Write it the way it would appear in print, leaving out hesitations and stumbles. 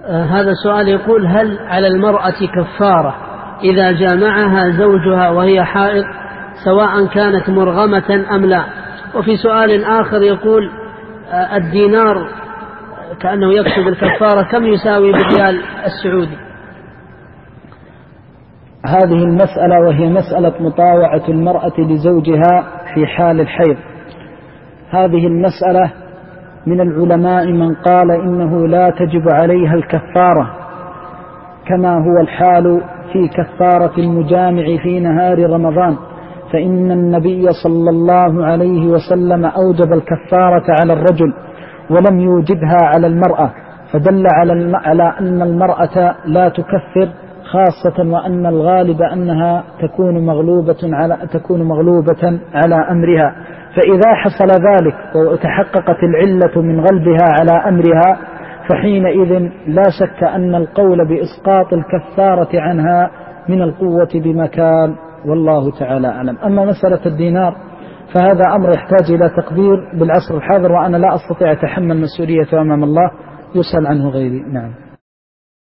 هذا سؤال يقول: هل على المرأة كفارة إذا جامعها زوجها وهي حائض سواء كانت مرغمة أم لا؟ وفي سؤال آخر يقول: الدينار كأنه يكتب الكفارة كم يساوي بالريال السعودي؟ هذه المسألة وهي مسألة مطاوعة المرأة لزوجها في حال الحيض، هذه المسألة من العلماء من قال إنه لا تجب عليها الكفارة كما هو الحال في كفارة المجامع في نهار رمضان، فإن النبي صلى الله عليه وسلم أوجب الكفارة على الرجل ولم يوجبها على المرأة، فدل على أن المرأة لا تكفر، خاصة وأن الغالب أنها تكون مغلوبة على أمرها. فإذا حصل ذلك وتحققت العلة من غلبها على أمرها فحينئذ لا شك أن القول بإسقاط الكفارة عنها من القوة بمكان، والله تعالى أعلم. أما مسألة الدينار فهذا أمر يحتاج إلى تقدير بالعصر الحاضر، وأنا لا أستطيع أتحمل مسؤوليته أمام الله، يسأل عنه غيري. نعم.